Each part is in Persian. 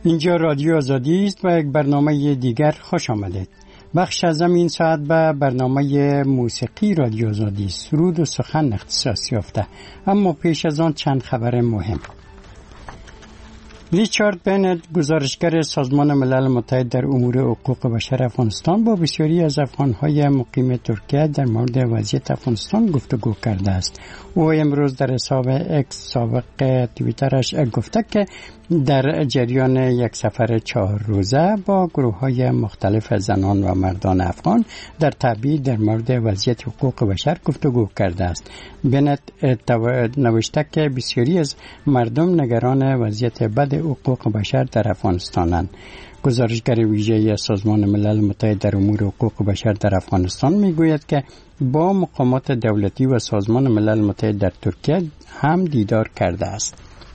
اینجا رادیو آزادی است و یک برنامه دیگر خوش آمدید. بخش از این ساعت به برنامه موسیقی رادیو آزادی سرود و سخن اختصاص یافته، اما پیش از آن چند خبر مهم. ریچارد بنت، گزارشگر سازمان ملل متحد در امور حقوق بشر افغانستان، با بسیاری از افغان‌های مقیم ترکیه در مورد وضعیت افغانستان گفتگو کرده است. او امروز در حساب اکس سابق توییترش گفته که در جریان یک سفر 4 روزه با گروه‌های مختلف زنان و مردان افغان در تبعید در مورد وضعیت حقوق بشر گفتگو کرده است. بنت نوشته که بسیاری از مردم نگران وضعیت بد حقوق بشر در افغانستانند. گزارشگر ویژه سازمان ملل متحد در امور حقوق بشر در افغانستان میگوید که با مقامات دولتی و سازمان ملل متحد در ترکیه هم دیدار کرده است.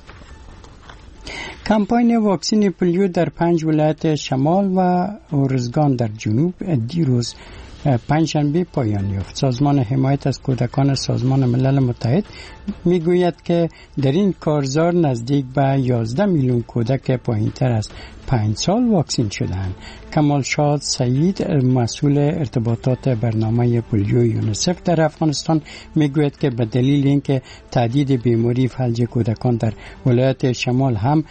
کمپاین واکسین پولیو در 5 ولایت شمال و ارزگان در جنوب دیروز پنجشنبه پایان یافت. سازمان حمایت از کودکان سازمان ملل متحد میگوید که در این کارزار نزدیک به 11 میلیون کودک پایین‌تر از 5 سال واکسین شدند. کمال شاد سعید، مسئول ارتباطات برنامه پولیو یونیسف در افغانستان، میگوید که به دلیل اینکه تعداد بیماری فلج کودکان در ولایت شمال هم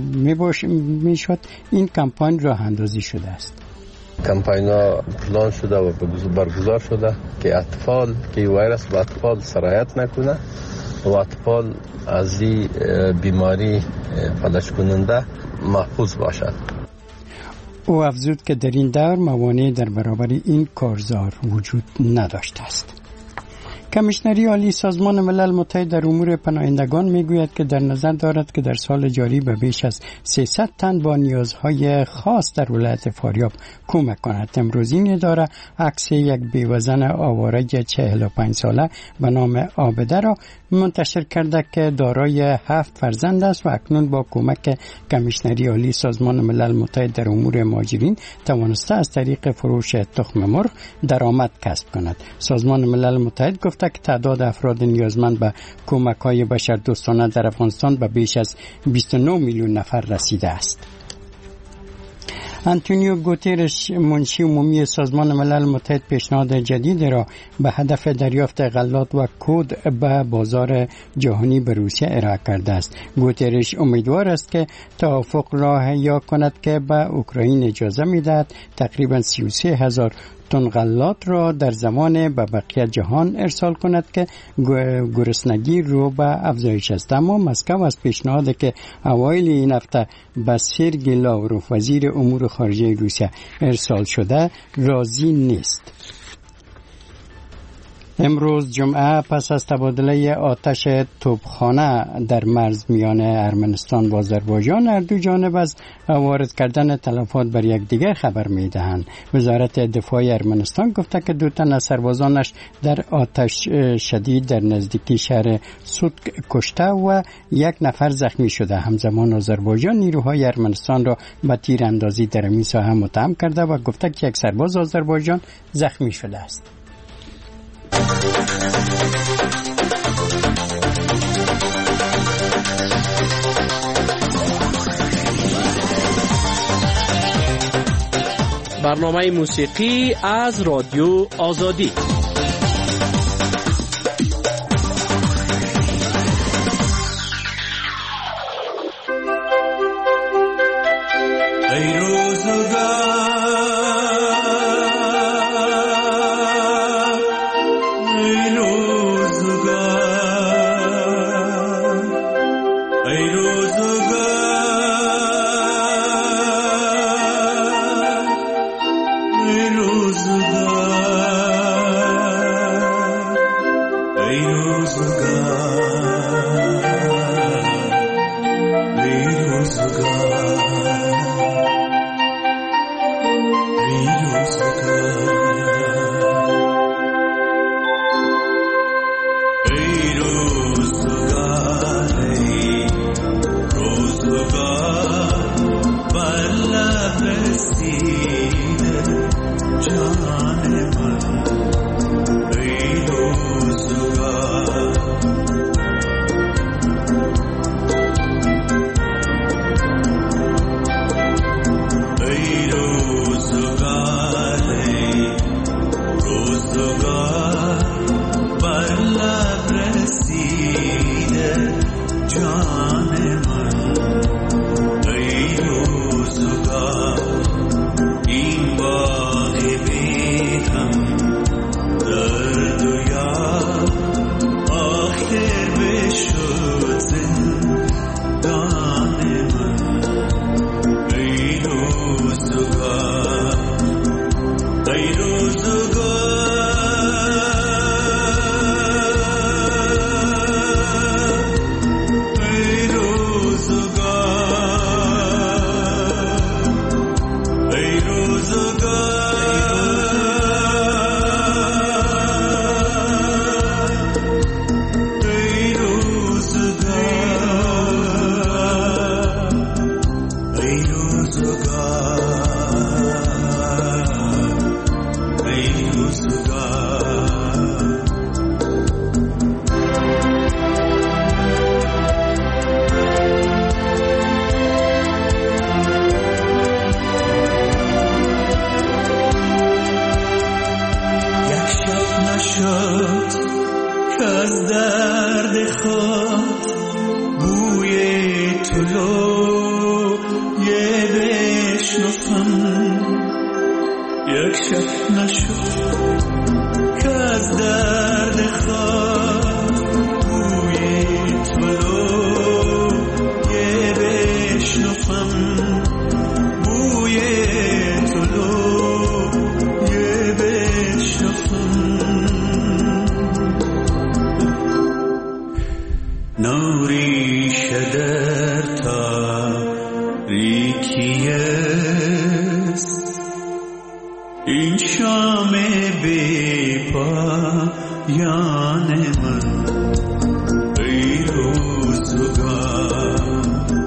میشد، این کمپاین راه اندازی شده است. کمپاین ها پلان شده و برگزار شده که اطفال که ویروس به اطفال سرایت نکنه و اطفال از این بیماری فلج کننده محفوظ باشد. او افزود که در این دور موانع در برابر این کارزار وجود نداشته است. کمیشنری عالی سازمان ملل متحد در امور پناهندگان میگوید که در نظر دارد که در سال جاری به بیش از 300 تن با نیازهای خاص در ولایت فاریاب کمک کند. امروز این اداره عکس یک بیوزن آواره 45 ساله به نام عابده را منتشر کرده که دارای 7 فرزند است و اکنون با کمک کمیشنری عالی سازمان ملل متحد در امور مهاجرین توانسته از طریق فروش تخم مرغ درآمد کسب کند. سازمان ملل متحد گفته که تعداد افراد نیازمند به کمک‌های بشردوستانه در افغانستان به بیش از 29 میلیون نفر رسیده است. آنتونیو گوترش، منشی عمومی سازمان ملل متحد، پیشنهاد جدید را به هدف دریافت غلات و کود به بازار جهانی به روسیه ارائه کرده است. گوترش امیدوار است که توافق را احیا کند که به اوکراین اجازه می‌دهد تقریباً 33,000 تن غلات را در زمان به بقیه جهان ارسال کند که گرسنگی رو به افزایش است. اما مسکو از پیشنهادی که اوایل این هفته به سرگئی لاوروف، وزیر امور خارجه روسیه، ارسال شده راضی نیست. امروز جمعه پس از تبادله آتش توپخانه در مرز میان ارمنستان و آذربایجان، هر دو جانب از وارد کردن تلفات بر یکدیگر خبر میدهند. وزارت دفاع ارمنستان گفته که 2 تن از سربازانش در آتش شدید در نزدیکی شهر سوتک کشته و 1 نفر زخمی شده. همزمان آذربایجان نیروهای ارمنستان را به تیراندازی در این ساحه متهم کرده و گفته که 1 سرباز آذربایجان زخمی شده است. برنامه موسیقی از رادیو آزادی. یک شب نشد که از درد خواست بوی طلو یه بشنفم، بوی طلو یه بشنفم. نوری شدر تاریکی است این شام بی پایان من، ای روزگار.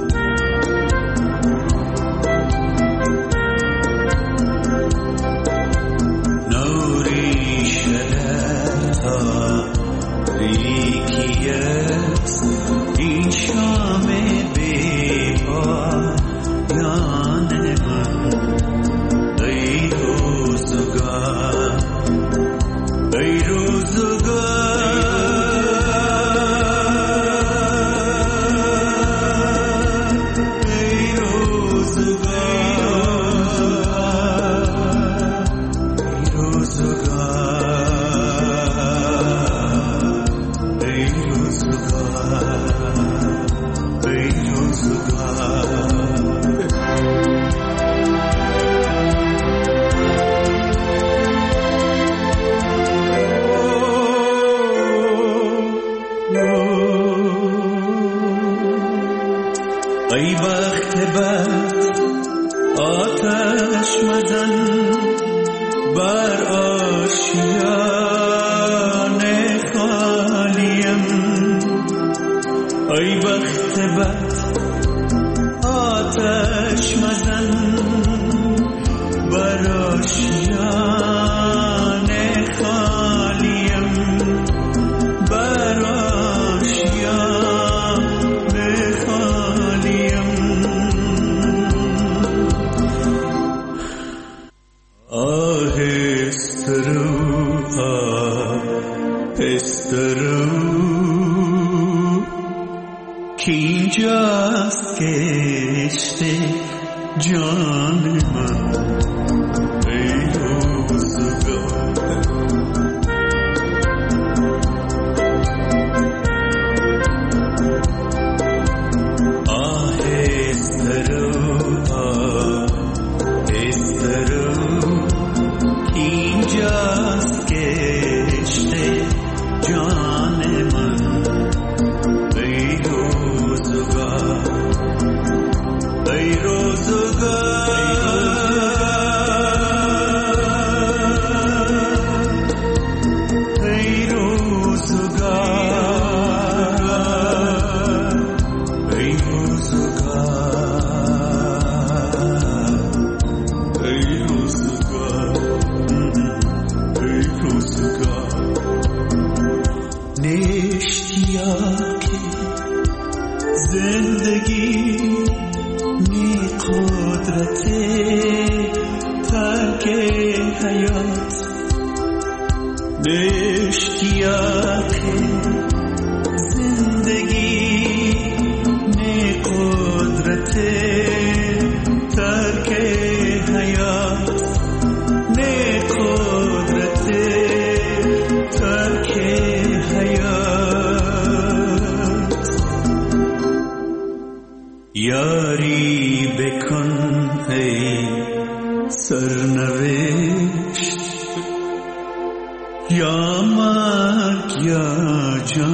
نوری شدر تاریکی است این شام بی پایان من، ای روزگار، ای روزگار. ای وقت بد آتش مزن بر آشیان خالیم، ای وقت بد آتش مزن بر آشیان خالیم، بر آشیان خالیم. آهسته رو آهسته رو که اینجاست کشت جان من، ای روزگار. آهسته رو آهسته رو که اینجاست کشت جان من، ای روزگار، ای روزگار. زندگی نی قدرت ترک حیات، اشتیاق زندگی نی قدرت ترک حیات، نی قدرت ترک حیات. یاری بکن ای سرنوشت، یا مرگ یا جان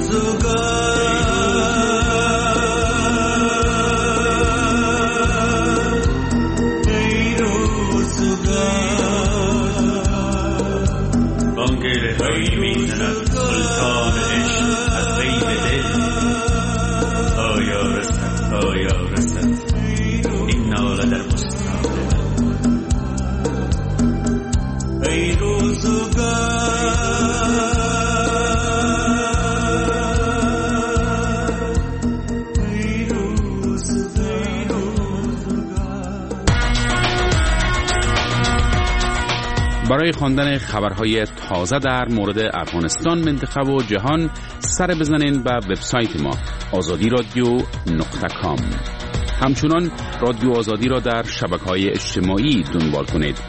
برای خواندن خبرهای تازه در مورد افغانستان، منطقه و جهان سر بزنین به وبسایت ما azadiradio.com. همچنان رادیو آزادی را در شبکه‌های اجتماعی دنبال کنید.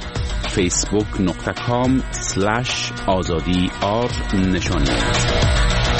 facebook.com/azadi نشان دهید.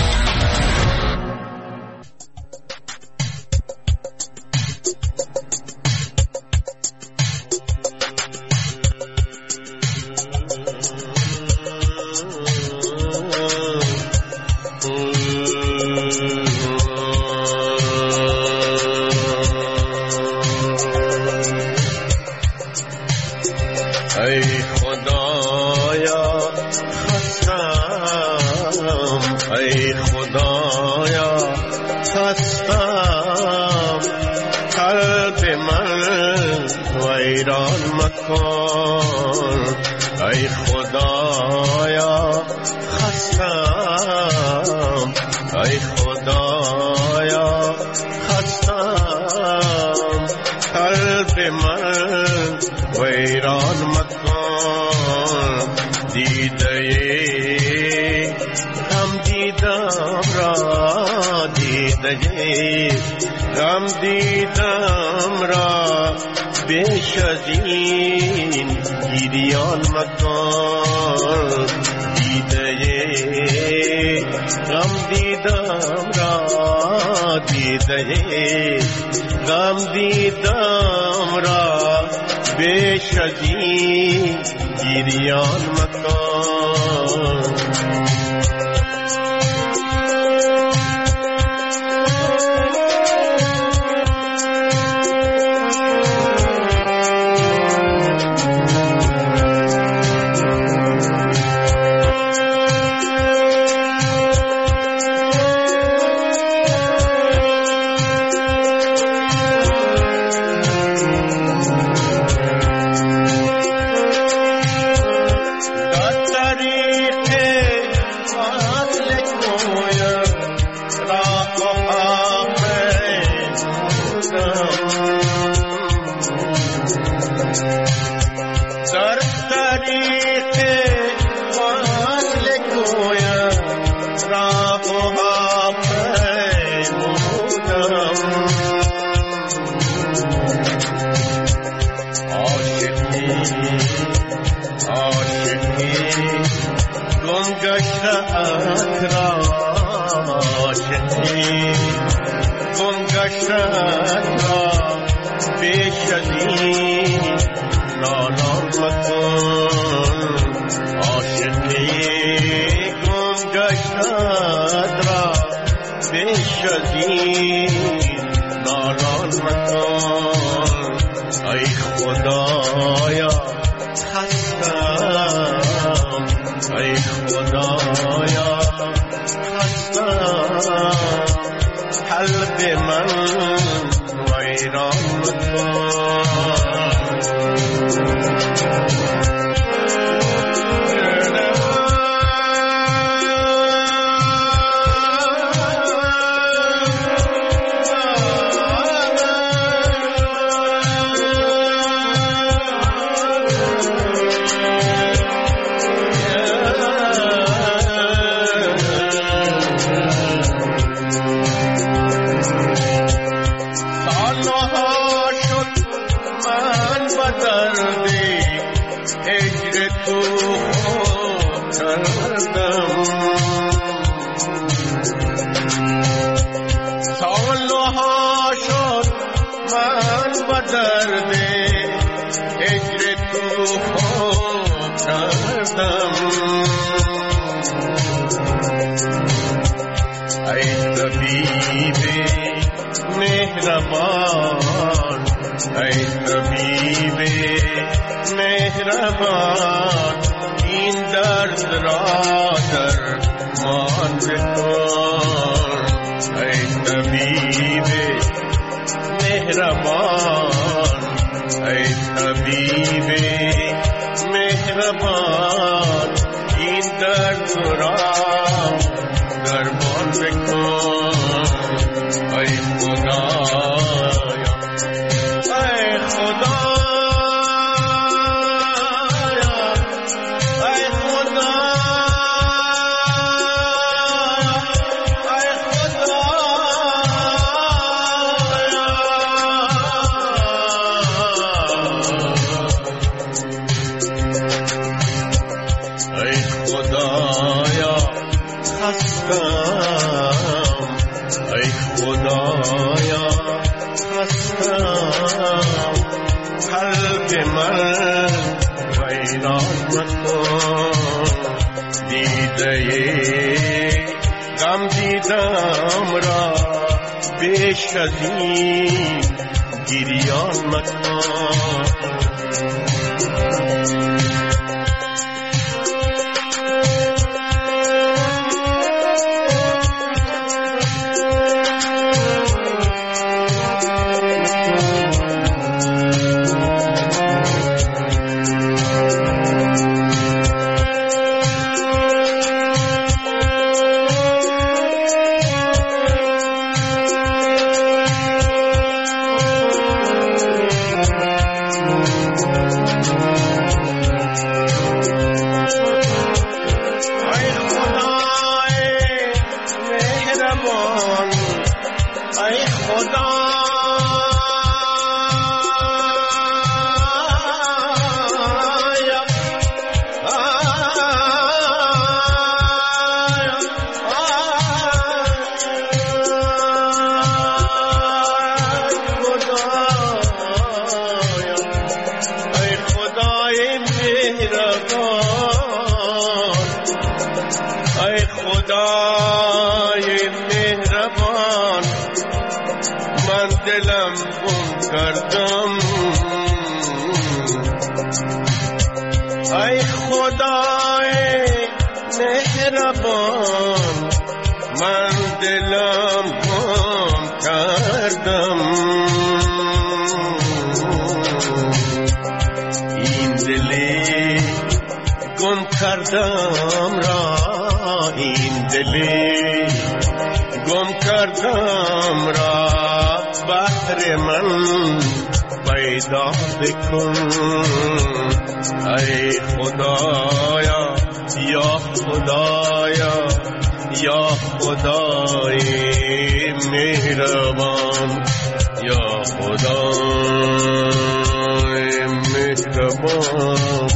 غم دیدم را بیش از این گریان مکن، دیده غم دیدم را، دیده غم دیدم را بیش از این گریان مکن. مهربان ای طبیب مهربان این درد را درمان بکن ای طبیب مهربان ای طبیب مهربان این درد را درمان بکن ای خدایا ای خدایا ای خدایا ای خدایا خستم قلب من ویران مکن دیده غم دیدم را بیش از این گریان مکن دلم گم کردم ای خدای مهربان من دلم گم کردم این دلی گم کردم را این دلی گم کردم را بحر من پیدا بکن ای خدایا یا خدایا یا خدای مهربان یا خدای مهربان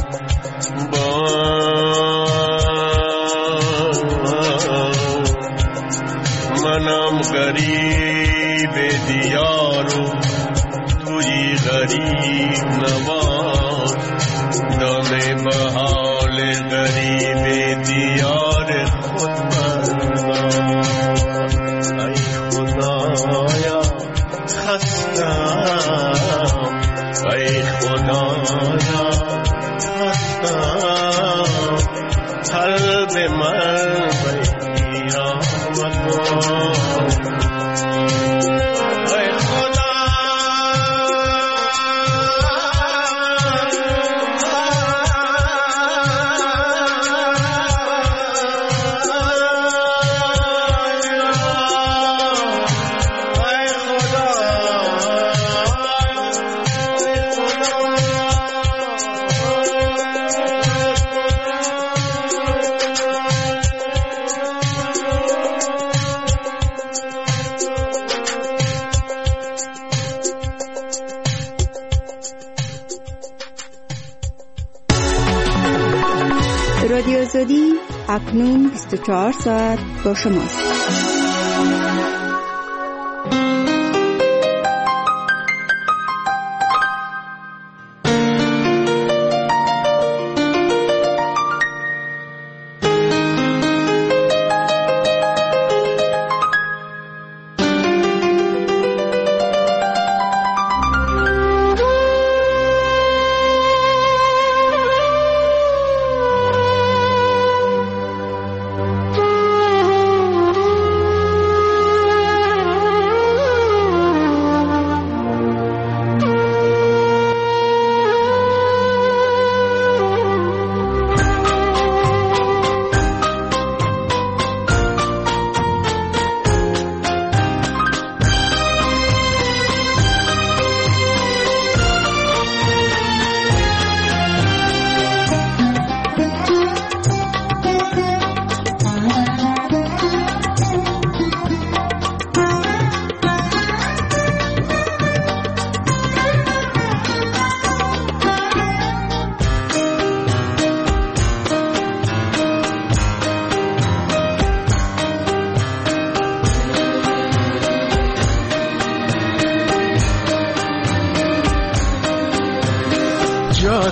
منم غریب دیارو توی غریب نواز دم به حال غریب دیار خود بردار ای خدایا خستم ای خدایا خستم قلب من ویران مکن رادیو آزادی اکنون 24 ساعت با شماست.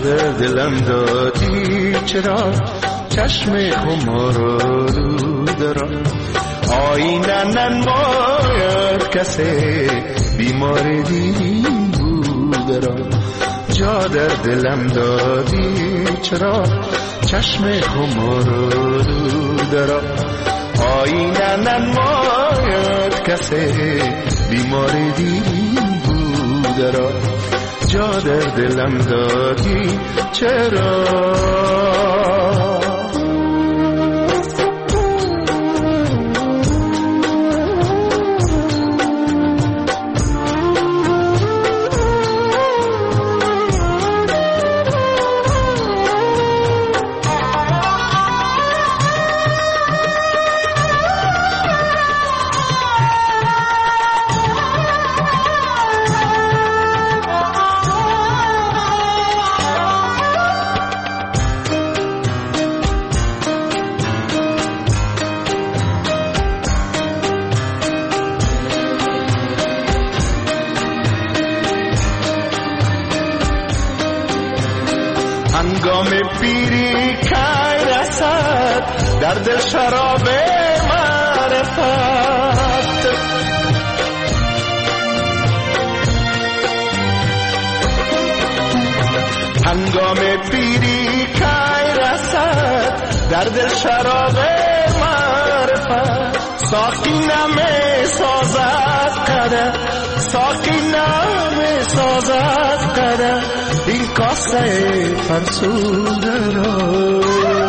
در دلم دادی چرا چشم خمارالو درا آینه ننماید کسی بیمار دین بود را جا در دلم دادی چرا چشم خمارالو درا آینه ننماید کسی بیمار دین بود را جا در دلم دادی چرا هنگام پیری که رسد در دل شراب معرفت هنگام پیری که رسد در دل شراب معرفت ساقی نمی سازد قدر ساقی نمی سازد قدر این کاسه فرسوده را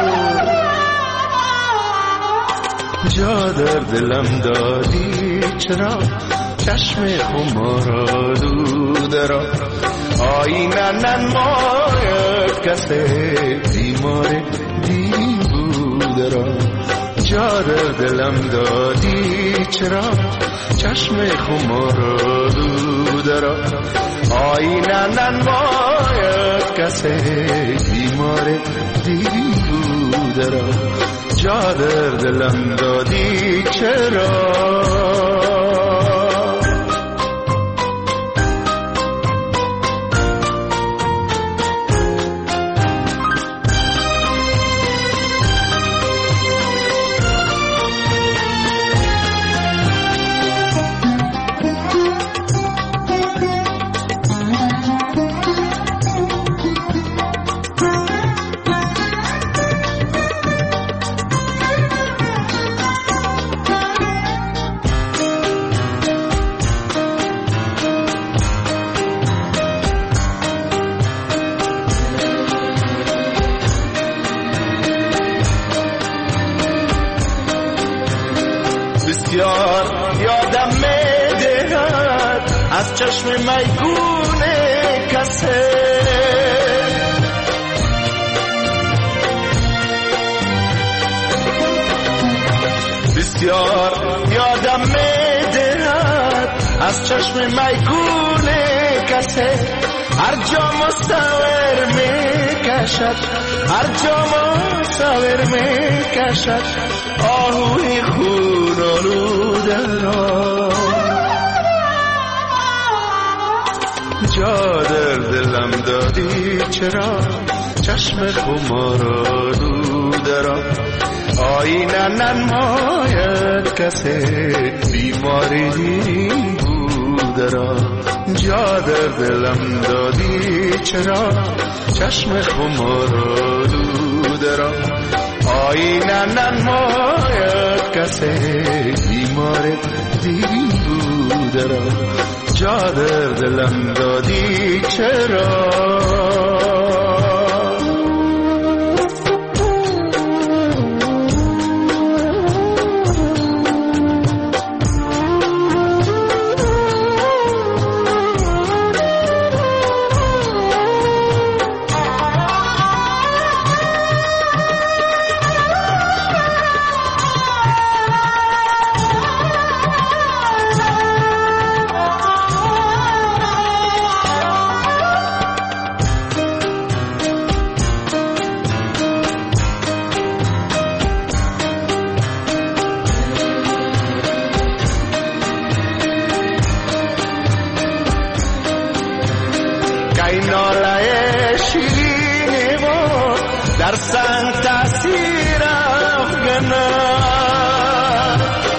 جا در دلم دادی چرا چشم خمارالو را آینه ننماید کسی بیمار دین بود را جا در دلم دادی چرا چشم خمارالو را آینه ننماید کسی بیمار دین بود را جا در دلم دادی چرا بسیار یادم میدهد از چشم میگون کسی بسیار یادم میدهد از چشم میگون کسی هر جا مصور میکشد هر جا مصور میکشد آهوی خون آلوده را جا در دلم دادی چرا چشم خمار آلوده را آینه ننماید کسی بیماری دین بوده را جا در دلم دادی چرا چشم خمار آلوده را آینه ننماید کسی بیمار دین بوده را جا در دلم دادی چرا در سنگ تأثیر افغانم.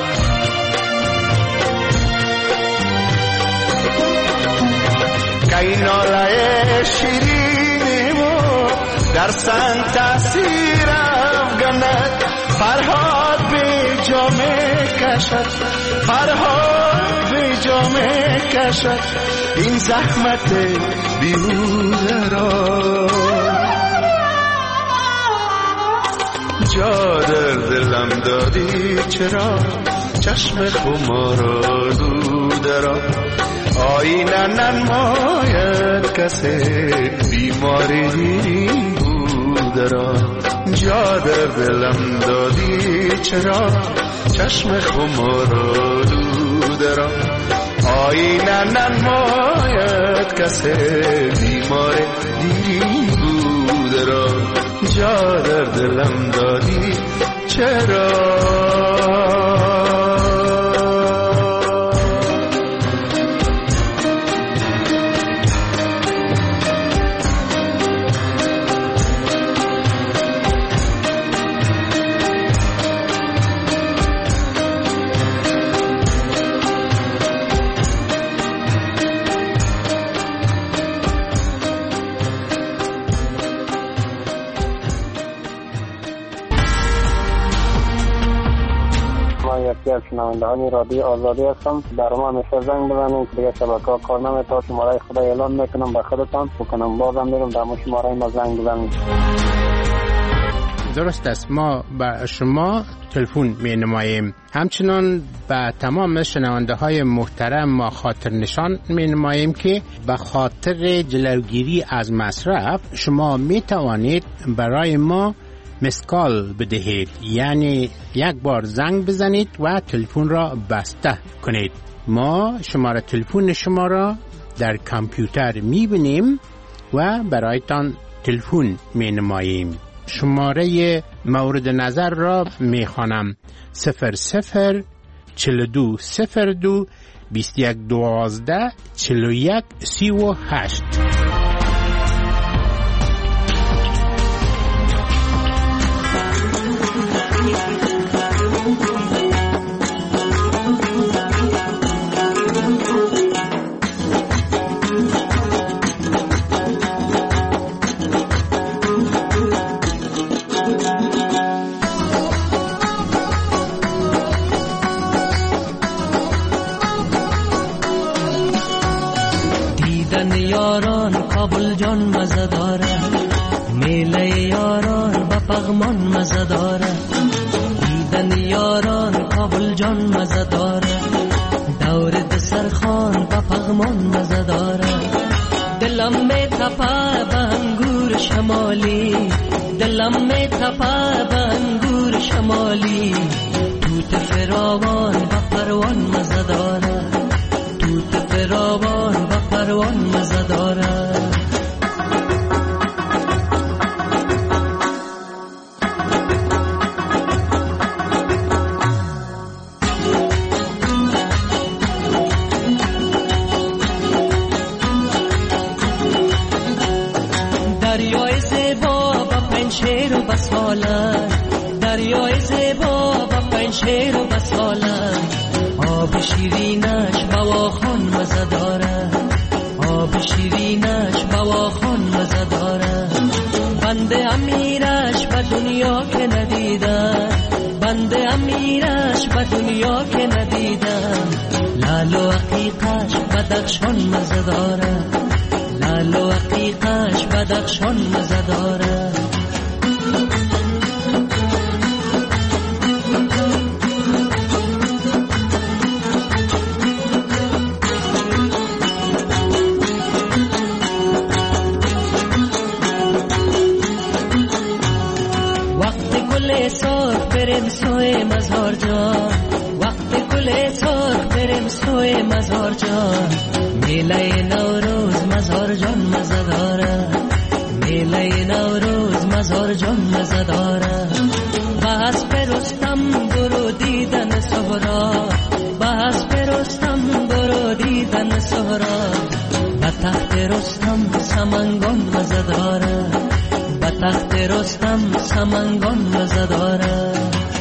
که این ناله شیرینیمو در سنگ تأثیر افغانم. فرهاد به جامه کشد، فرهاد به جامه کشد این زحمت بیهوده را. جا در دلم دادی چرا چشم خمار آلوده را. آینه ننماید کسی بیماری بوده را. جا در دلم دادی چرا چشم خمار آلوده را. آینه ننماید کسی بیمار دیری بوده را. جا در دلم دادی چرا. از شنوندگان رادیو آزادی هستم. در ما همیشه زنگ بزنید که دیگه شبکه‌ها کار نمی‌کنه. شماره خدا اعلام میکنم به خودتان بکنم بازم میرم در شماره ما زنگ بزنید. درست است، ما به شما تلفن می‌نماییم. همچنان به تمام شنونده های محترم ما خاطر نشان می‌نماییم که به خاطر جلوگیری از مصرف شما می‌توانید برای ما مسکال بدهید، یعنی یک بار زنگ بزنید و تلفن را بسته کنید. ما شماره تلفن شما را در کامپیوتر میبینیم و برایتان تلفن مینماییم. شماره مورد نظر را میخوانم: 00 42 02 21 12 41 38. یاران کابل جان مزه داره، میله یاران با پغمان مزه داره. دیدن یاران کابل جان مزه داره، دور دسترخوان با پغمان مزه داره. دلم می تپه به انگور شمالی، دلم می تپه به انگور شمالی. توت فراوان با پروان مزه داره، توت فراوان با پروان مزه داره. دریای زیبا با پنشیر و بساله، دریای زیبا با پنشیر و بساله. آب شیرینش بواخان مزه داره، آب شیرینش بواخان مزه داره. بنده امیرش به دنیا که ندیدم، بنده امیرش به دنیا که ندیدم. لال و عقیقش بدخشان مزه داره، لال و عقیقش بدخشان مزه داره. بریم سوی مزار جان، وقت گل سرخ بریم سوی مزار جان. میله نوروز مزار جان مزه داره، میله نوروز مزار جان مزه داره. بس برستم برو دیدن سهرا، بس برستم برو دیدن سهرا. به تخت رستم سمنگان مزه داره، به تخت رستم سمنگان مزه داره.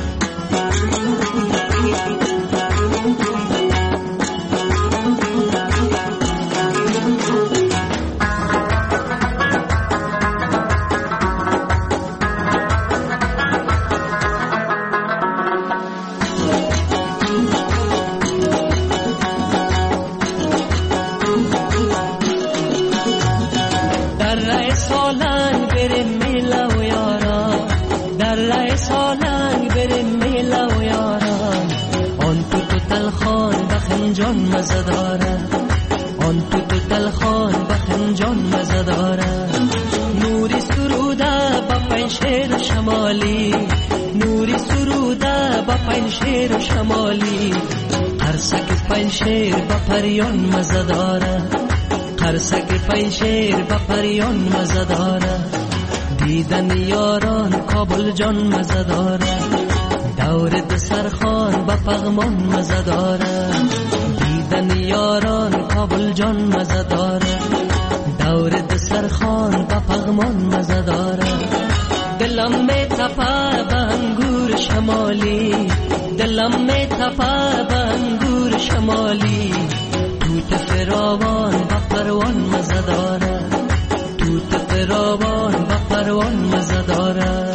جان مزه داره، آن تو دلخان بخنجان مزه داره. نوری سروده با پنشیر شمالی، نوری سروده با پنشیر شمالی. قرصک پنشیر با پریان مزه داره، قرصک پنشیر با پریان مزه داره. دیدن یاران کابل جان مزه داره، دور دسرخان با پغمان مزه داره. دیدن یاران کابل جان مزه داره، دور دسرخان با پغمان مزه داره. دلم می تپه به انگور شمالی، دلم می تپه به انگور شمالی. توت فراوان با پروان مزه داره، توت فراوان با پروان مزه داره.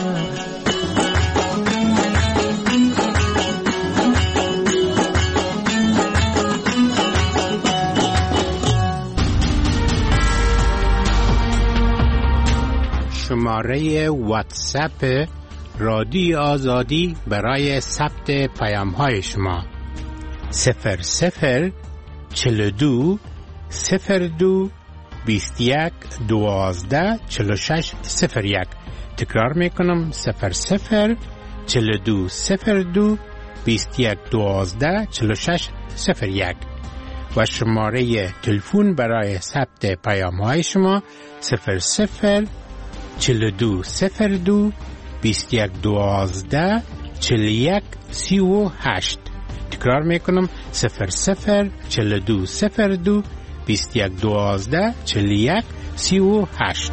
شماره واتساپ رادیو آزادی برای ثبت پیام های شما 00 42 02 21 12 46 01. تکرار میکنم 00 42 02 21 12 46 01 و شماره تلفن برای ثبت پیام های شما 00 42 02 21 12 41 38. تکرار میکنم 00 42 02 21 12 41 38.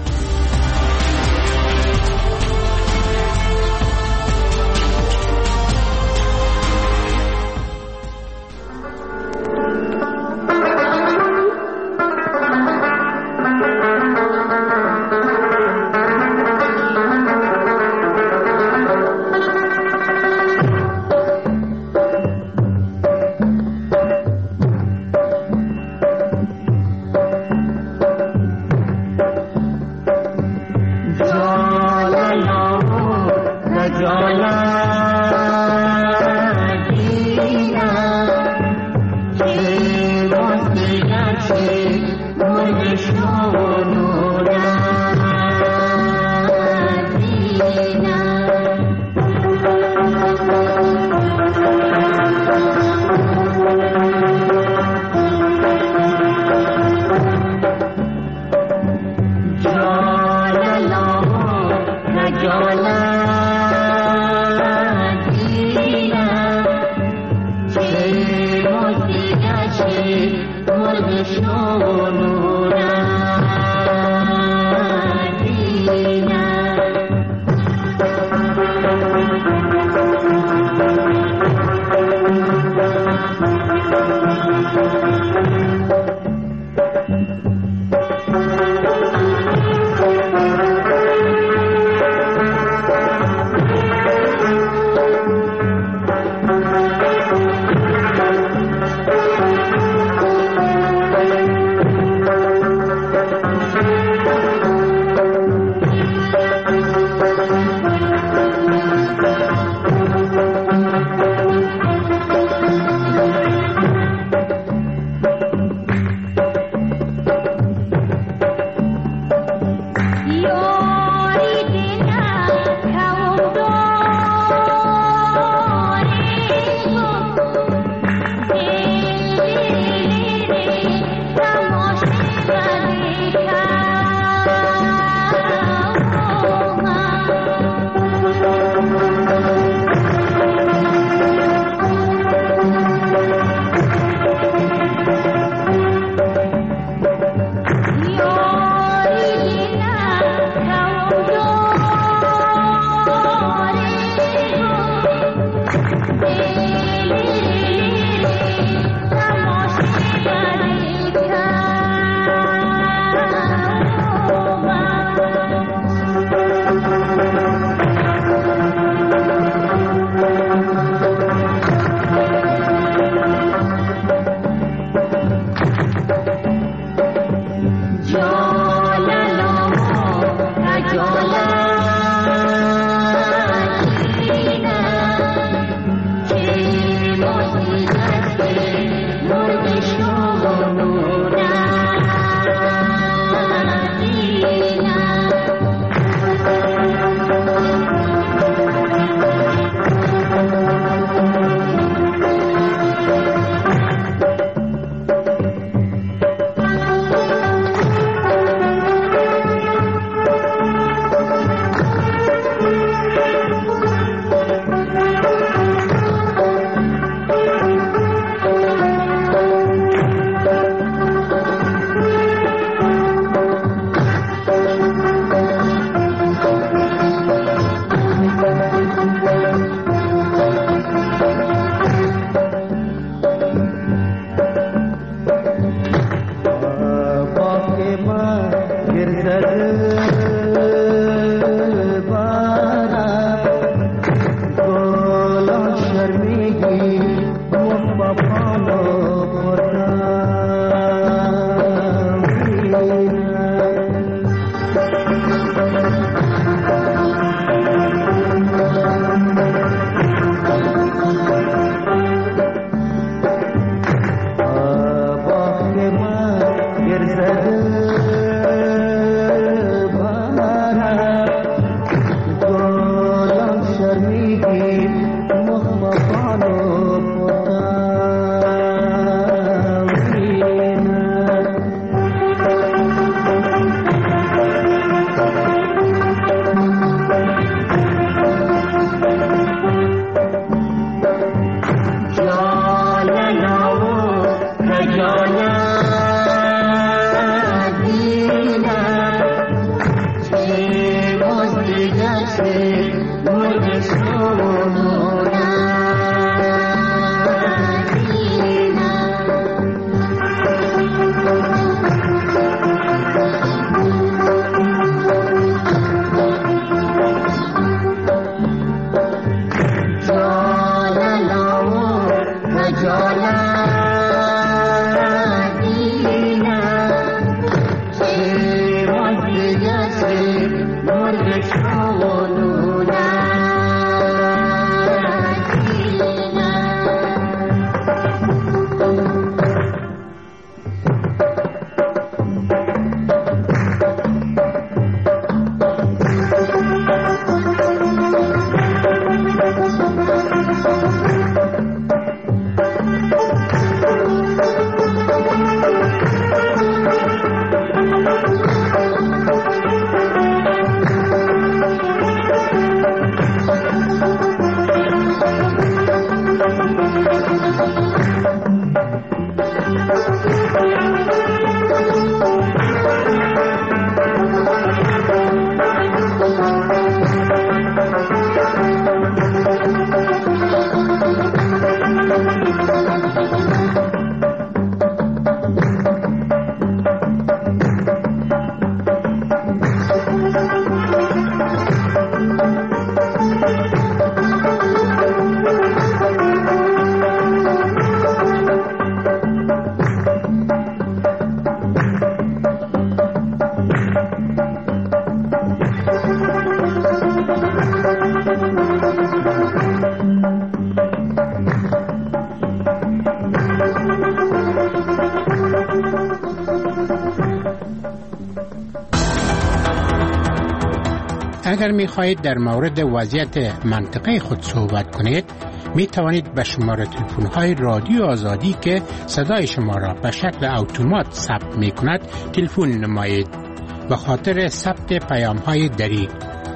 اگر می خواهید در مورد وضعیت منطقه خود صحبت کنید می توانید به شماره تلفن های رادیو آزادی که صدای شما را به شکل اتومات ثبت می کند تلفن نمایید. به خاطر ثبت پیام های دریغ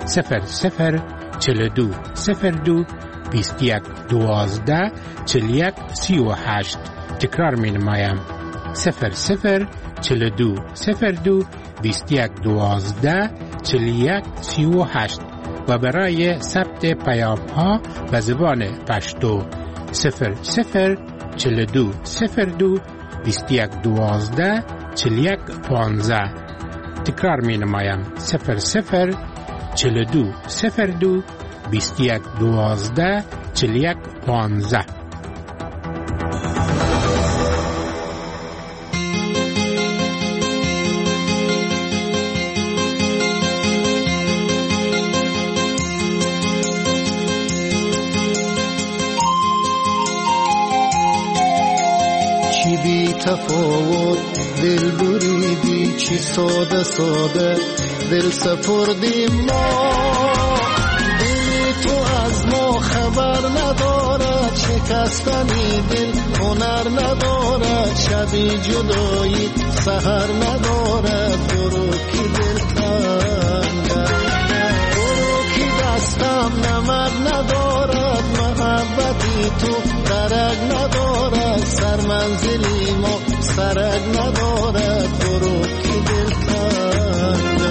0042 02 21 12 41 38. تکرار می نمایم 0042 02 21 12 41 38 و برای ثبت پیام ها به زبان پشتو 0042 02 21 12 41 15. تکرار می نمایم 0042 02 21 12 41 15. تفاوت دل بریدی چی ساده ساده دل سپردیم ما دل تو از ما خبر ندارد شکستنی دل هنر ندارد شبی جدایی سحر ندارد برو کی دل تنگه برو کی دستم نمد ندارد محبتی تو درک ندارد سر منزلی ما سرک ندارد برو کی دل تنگه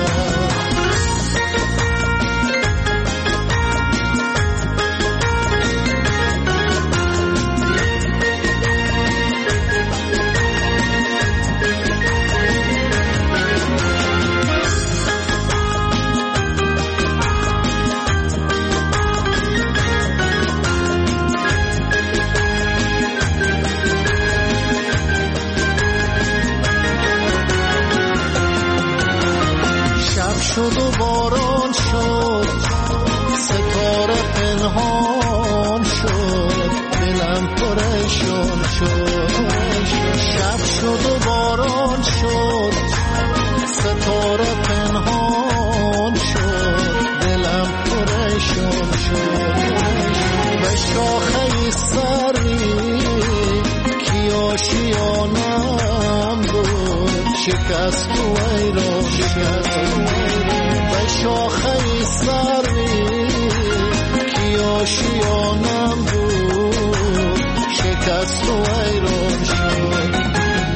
شد و باران شد ستاره پنهان شد دلم پریشان شد شب شد و باران شد ستاره پنهان شد دلم پریشان شد به شاخه سری کی آشیانم بود شکست و ایران شد به شاخه سری کی آشیانم بود شکست و ایران شد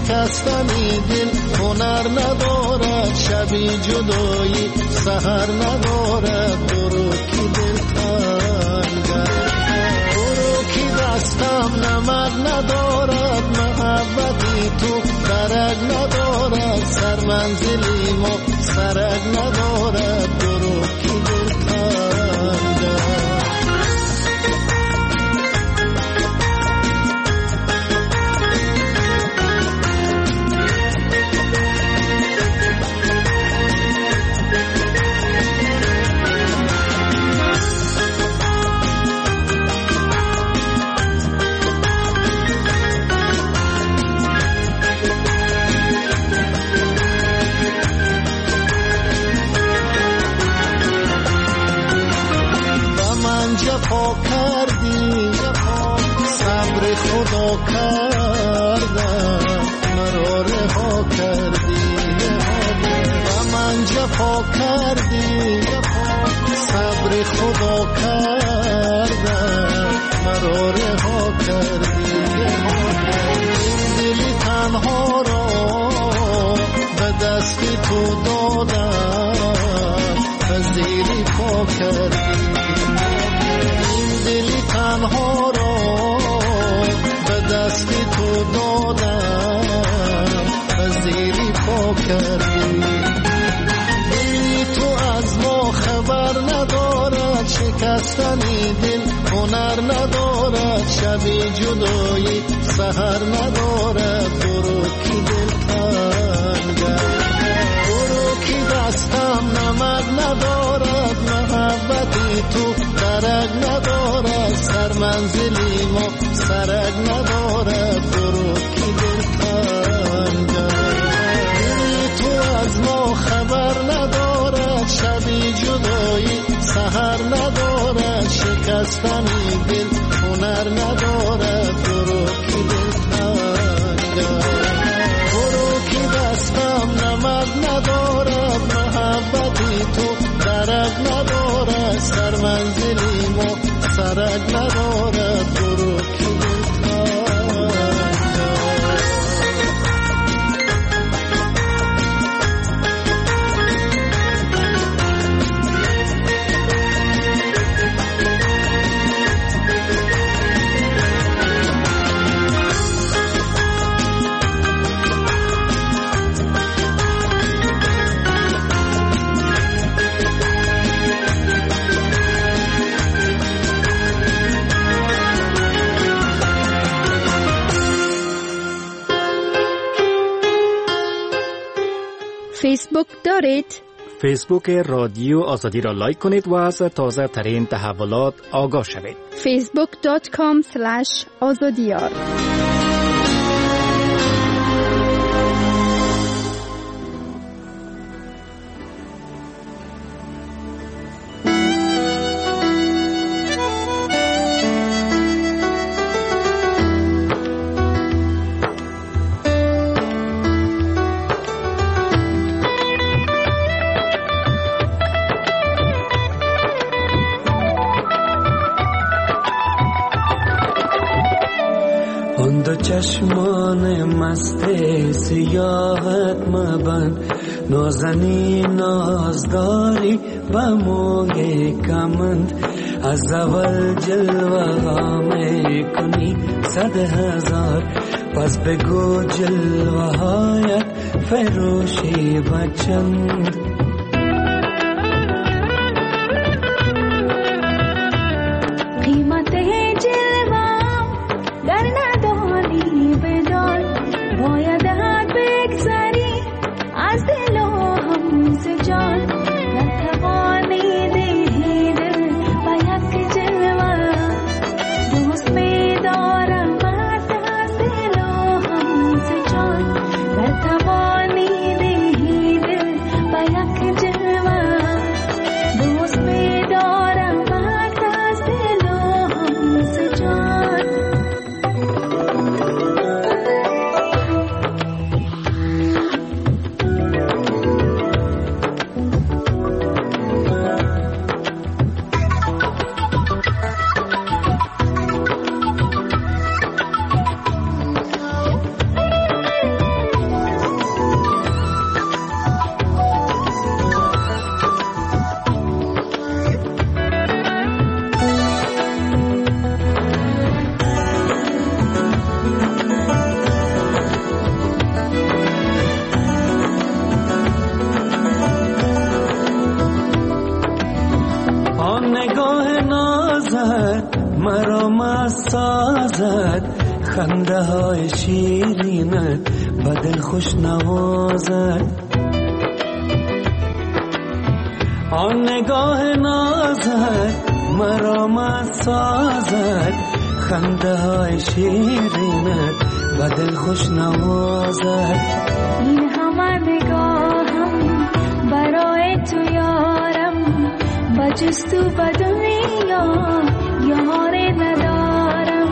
شکستنی دل هنر ندارد، شبی جدایی سحر ندارد. برو کی دل تنگه، برو کی دستم نمک ندارد، محبتی تو درک ندارد، سر منزلی ما سرک ندارد. برو کی دل تنگه. جفا کردی، صبر خدا کردم، مرا رها کردی. و من جفا کردی، صبر خدا کردم، مرا رها کردی. دلی تنها را به دستی تو دادم، پذیری پا کردی. دلی تنها را به دستی تو دادم، پذیری پا کردی. دلی تو از ما خبر ندارد، شکستنی دل هنر ندارد، شبی جدایی سحر ندارد. برو کی دل تنگه، برو کی دستم نمک ندارد، محبتی تو درک ندارد، سر منزلی ما سرک ندارد. برو کی دل تنگه، دلی تو از ما خبر ندارد، شبی جدایی سحر ندارد، شکستنی دل هنر ندارد. برو کی دل تنگه، برو کی دستم نمک ندارد، محبتی تو درک ندارد، سر منزلی ما سرک ندارد. برو کی دل تنگه. فیسبوک دارید؟ فیسبوک رادیو آزادی را لایک کنید و از تازه ترین تحولات آگاه شوید. facebook.com/azadiyar. چشمان مست سیاحت مبند، نازنین نازداری و موی کمند، از اول جلوه ها می کنی 100,000، پس بگو جلوه هایت فروشی و چند. Bye. نازد مرا مست سازد خنده های شیرینت به دل خوش نوازد آن نگاه نازد مرا مست سازد خنده های شیرینت به دل خوش نوازد این همه نگاهم برای تو یارم با جز تو به دنیا یاری ندارم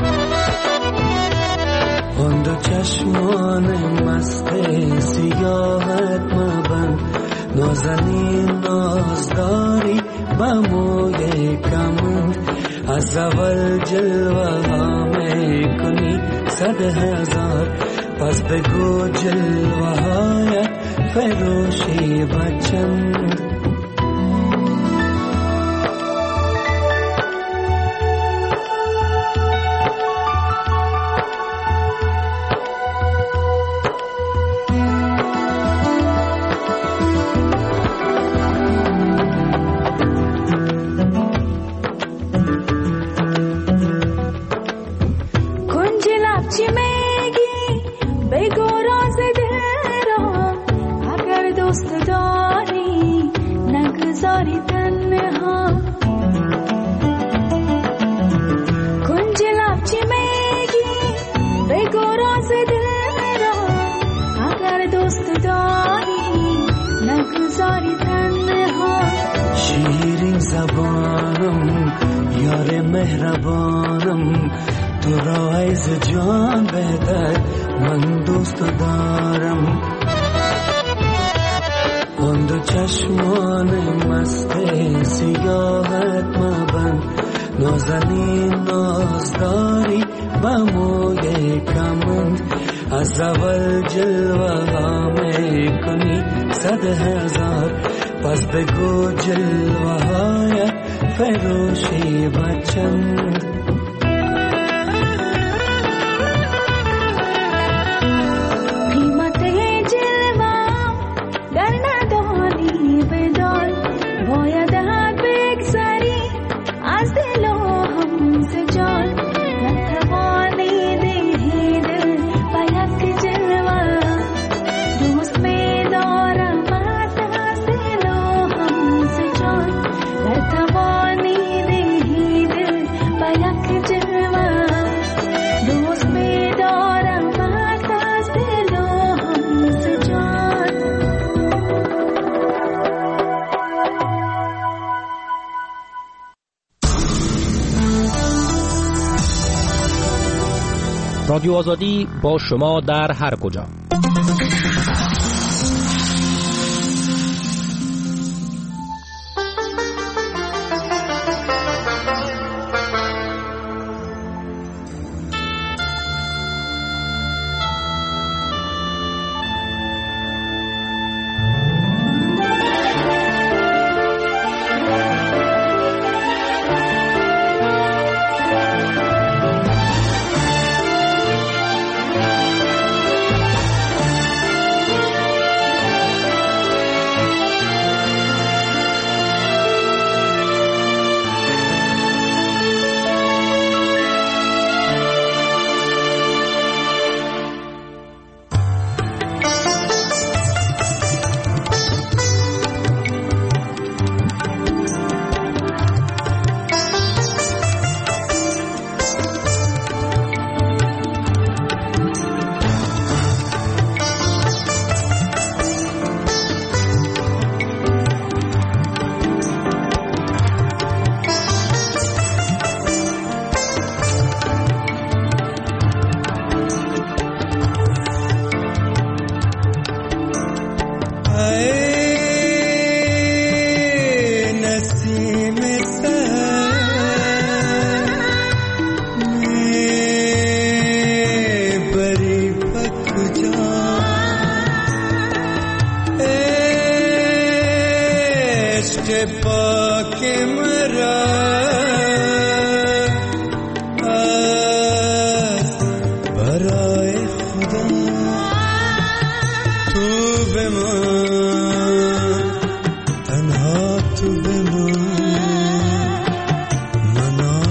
آن دو چشمان مست سیاهت مبند نازنین نازداری با موی کمند از اول جلوه ها میکنی 100,000 پس بگو جلوه هایت فروشی بچند شیرین زبانم یار مهربانم تو را از جان بهتر من دوست دارم آن دو چشمان مست سیاهت مبند نازنین نازداری با موی کمند از اول جلوه ها میکنی 100,000 پس بگو جلوه هایت فروشی بچند قیمت جلوه در ندانی بدان باید بگذری از دل و همز جان نتوانی دهی دل و یک جلوه دوست می‌دارم از دل و همز جان نتوانی دهی دل و یک جلوه دوست می‌دارم از دل و همز جان رادیو آزادی با شما در هر کجا.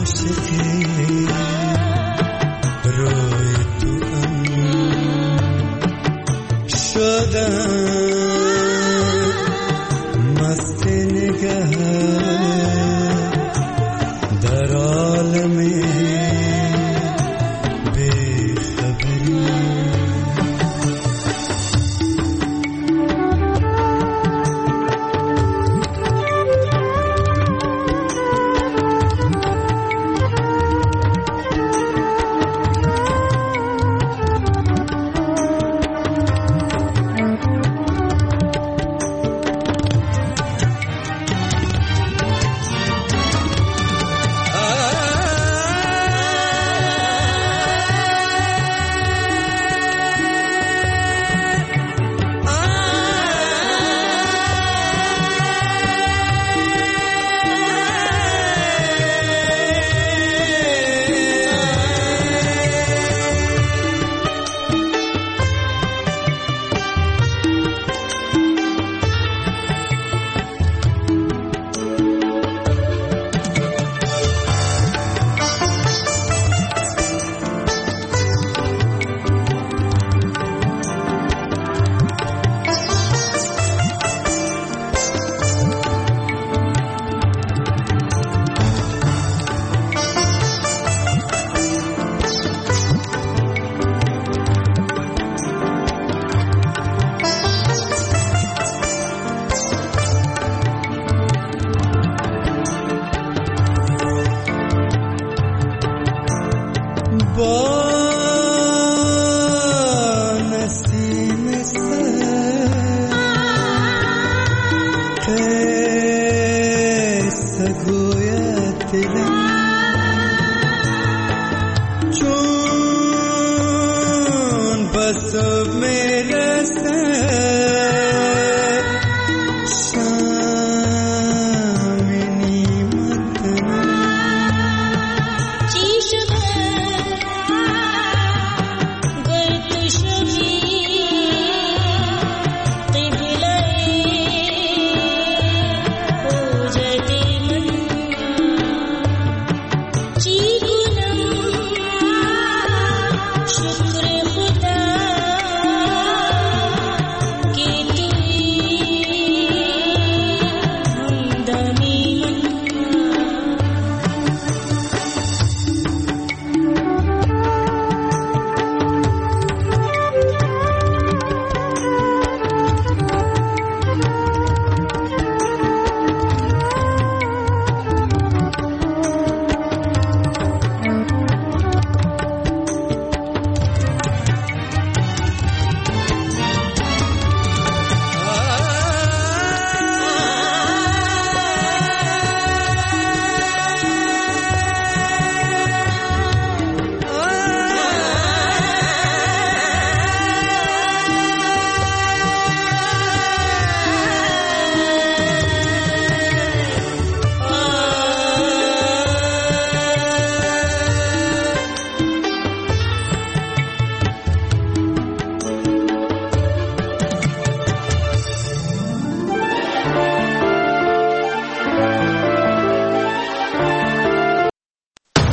जी